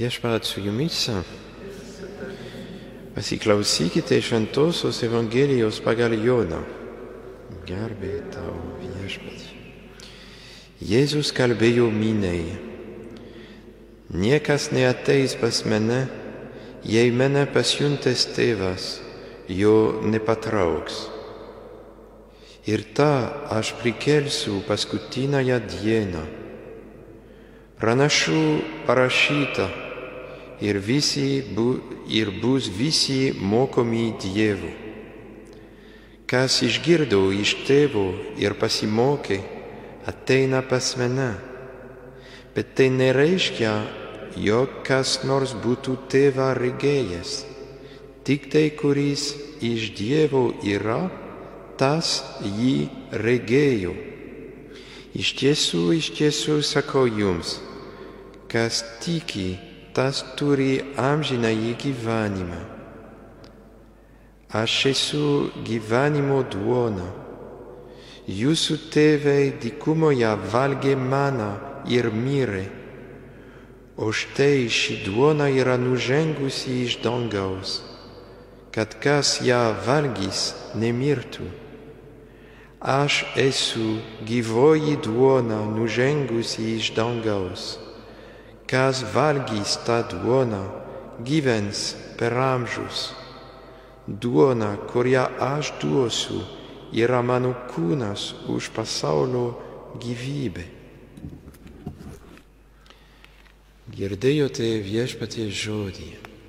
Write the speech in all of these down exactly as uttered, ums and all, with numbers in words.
Viešpat su jumis. Pasiklausykite šventosios Evangelijos pagal Joną. Garbė tau, Viešpatie. Jėzus kalbėjo miniai: niekas neateis pas mane, jei mane pasiuntęs tėvas jo nepatrauks. Ir tą aš prikelsiu paskutinąją dieną. Pranašų parašyta, ir, visi bu, ir bus visi mokomi Dievo. Kas išgirdo iš tėvo ir pasimokė, ateina pas mane. Bet tai nereiškia, jog kas nors būtų tėvą regėjęs. Tik tai, kuris iš Dievo yra, tas jį regėjo. Iš tiesų, iš tiesų sakau jums, kas tiki, tas turi amžinąjį gyvenimą. Aš esu gyvenimo duona. Jūsų tėvai dykumoje valgė maną ir mirė, o štai ši duona yra nužengusi iš dangaus, kad kas ją valgys nemirtų. Aš esu gyvoji duona nužengusi iš dangaus. Kas valgys tą duoną, gyvens per amžius. Duona, kurią aš duosiu, yra mano kūnas už pasaulio gyvybę. Girdėjote Viešpaties žodį.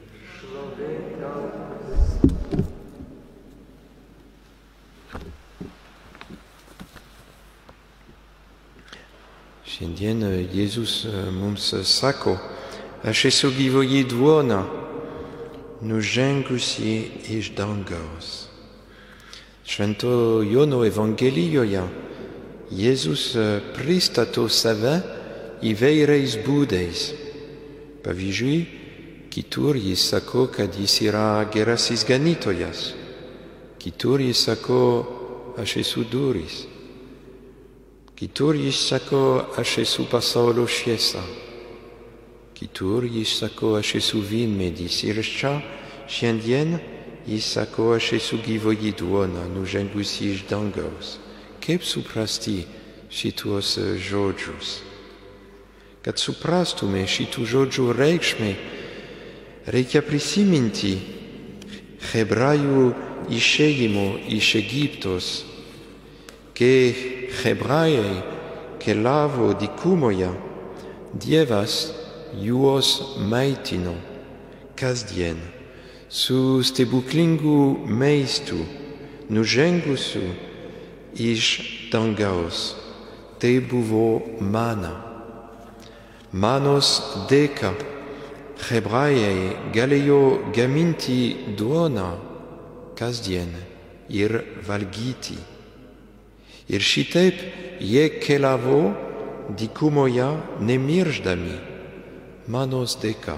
Šiandien Jėzus mums sako: aš esu gyvoji duona, nužengusi iš dangaus. Švento Jono Evangelijoje Jėzus pristato save įvairiais būdais. Pavyzdžiui, kitur jis sako, kad jis yra gerasis ganytojas. Kitur jis sako: aš esu durys. Kitur jis sako: aš esu pasaulio šviesa. Kitur jis sako: aš esu vynmedis. Ir čia šiandien jis sako: aš esu gyvoji duona, nužengusi iš dangaus. Kaip suprasti šituos žodžius? Kad suprastume šitų žodžių reikšmę, reikia prisiminti hebrajų išėjimo iš Egiptos, kai hebrajai keliavo dykumoje, Dievas juos maitino kasdien su stebuklingu maistu nužengusiu iš dangaus. Tai buvo mana. Manos dėka hebrajai galėjo gaminti duoną kasdien ir valgyti. Ir šitaip jie keliavo dykumoje nemirždami manos dėka.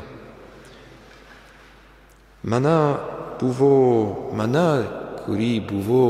Mana buvo, mana, kuri buvo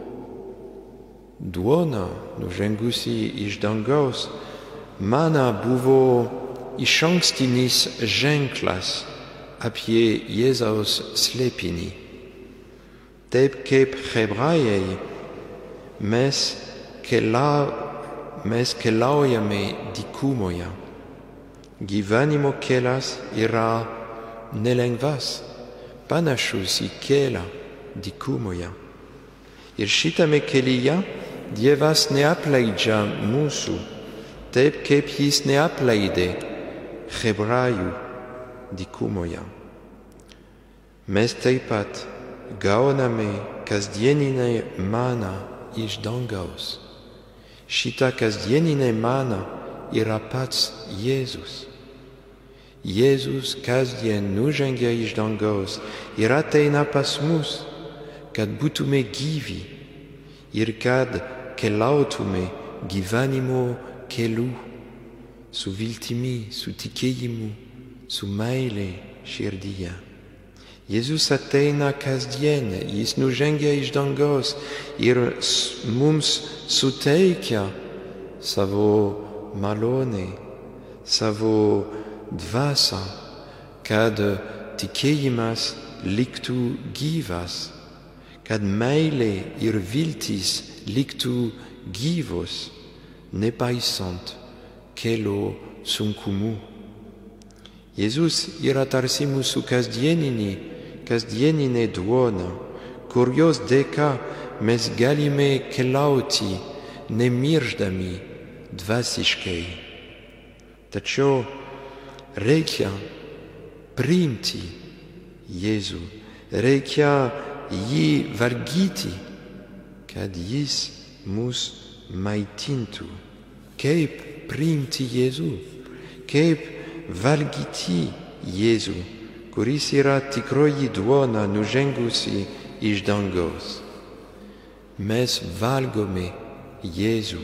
duona nužengusi iš dangaus, mana buvo išankstinis ženklas apie Jėzaus slėpinį. Taip kaip hebrajai, mes, kelau, mes keliaujame dykumoje. Gyvenimo kelias yra nelengvas, panašus į kelią dykumoje. Ir šitame kelyje Dievas neapleidžia mūsų, taip kaip jis neapleidė hebrajų dykumoje. Mes taip pat gauname kasdieninę maną iš dangaus. Šita kasdieninė mana yra pats Jėzus. Jėzus kasdien nužengia iš dangaus ir ateina pas mus, kad būtume gyvi ir kad keliautume gyvenimo keliu su viltimi, su tikėjimu, su meile širdyje. Jėzus ateina kasdien, jis nužengia iš dangaus ir mums suteikia savo malonę, savo dvasią, kad tikėjimas liktų gyvas, kad meilė ir viltis liktų gyvos, nepaisant kelio sunkumų. Jėzus yra tarsi mūsų kasdieninė, kasdieninė duona, kurios dėka mes galime keliauti nemirždami dvasiškai. Tačiau reikia priimti Jėzų, reikia jį valgyti, kad jis mus maitintų. Kaip priimti Jėzų, kaip valgyti Jėzų, kuris yra tikroji duona nužengusi iš dangaus. Mes valgome Jėzų.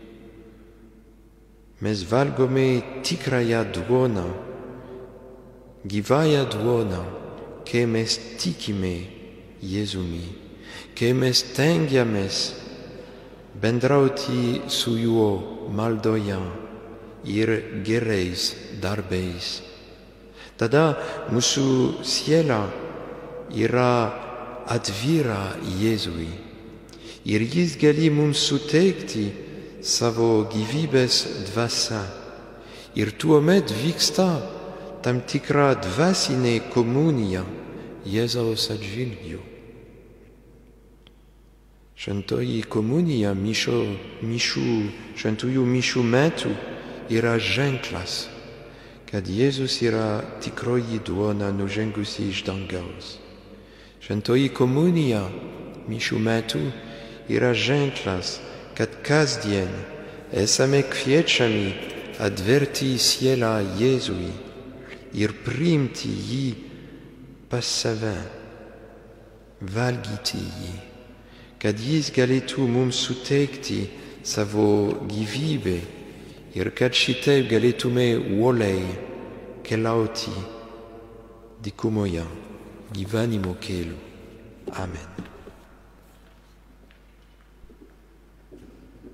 Mes valgome tikrąją duoną, gyvąją duoną, kai mes tikime Jėzumi, kai mes stengiamės bendrauti su juo maldoje ir gerais darbais. Tada mūsų siela yra atvira Jėzui ir jis gali mums suteikti savo gyvybės dvasią. Ir tuomet vyksta tam tikra dvasinė komunija Jėzaus atžvilgiu. Šventoji komunija mišo, mišių, šventųjų mišių metu yra ženklas, kad Jėzus yra tikroji duona nužengusi iš dangaus. Šventoji komunija mišių metu yra ženklas, kad kasdien esame kviečiami atverti sielą Jėzui ir priimti jį pas save, valgyti jį, kad jis galėtų mums suteikti savo gyvybę ir kad šitaip galėtume uoliai keliauti dykumoje gyvenimo keliu. Amen.